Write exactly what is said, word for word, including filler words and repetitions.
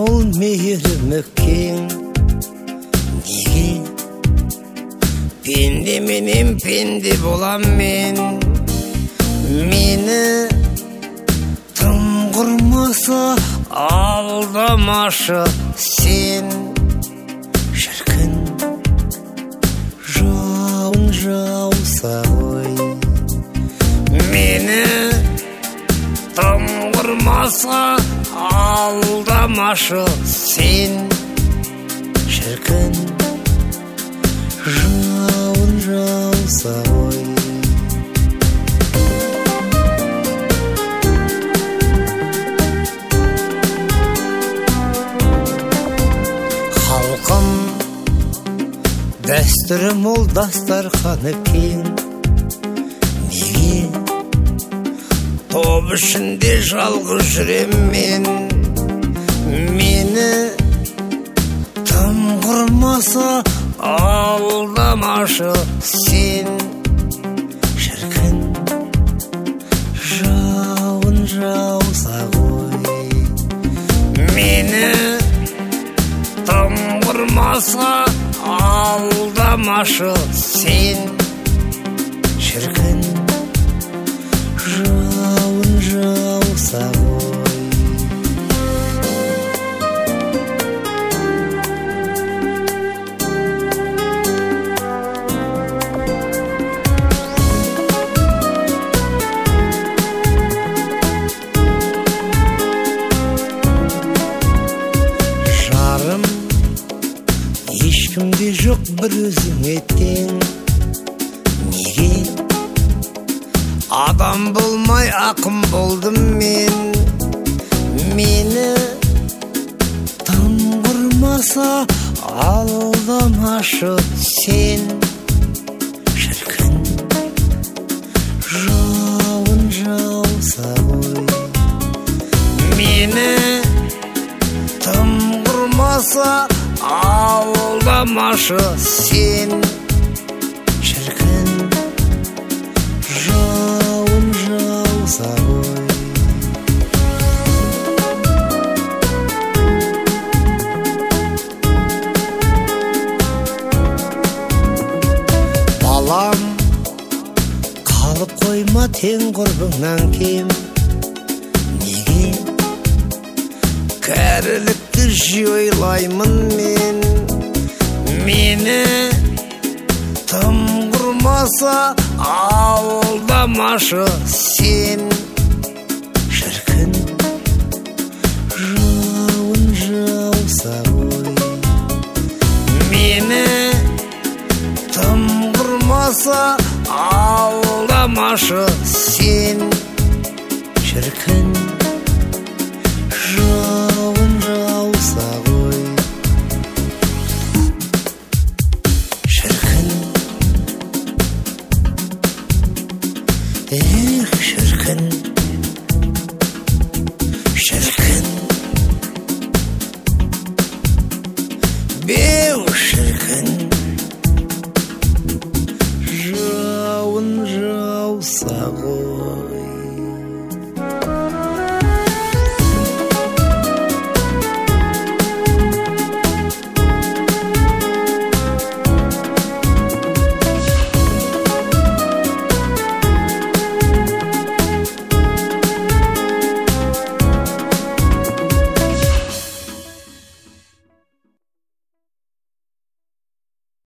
мол мейірімі кең. Неге пенде менен пенде болам мен? Мені тым құрмаса алдамашы сен. Шіркін жауын жауса ғой, мені тым құрмаса алдамашы сен. Шіркін жауын жауса ғой. Халқым дәстүрі мол, дастарханы кең. Неге топ ішінде жалғыз жүрем мен? Мені тым құрмаса алдамашы сен. Шіркін жауын жауса ғой, мені тым құрмаса алдамашы сен. Шіркін жауын жауса ғой. Жарым ешкімде жоқ, бір өзіңе тең. Неге адам болмай ақым болдым мен? Мені тым құрмаса алдамашы сен. Шіркін жауын жауса ғой, мені тым құрмаса алдамашы сен. Шіркін жауын жауса ғой. Балам, қалып қойма тең құрбыңнан кем. Неге кәрілікті жиі ойлаймын мен? Мені тым құрмаса алдамашы сен. Шіркін жауын жауса ғой, мені тым құрмаса алдамашы сен. Шіркін жауын жауса ғой. Шіркін, эх, шіркін, шіркін, беу шіркін, жауын жауса ғой.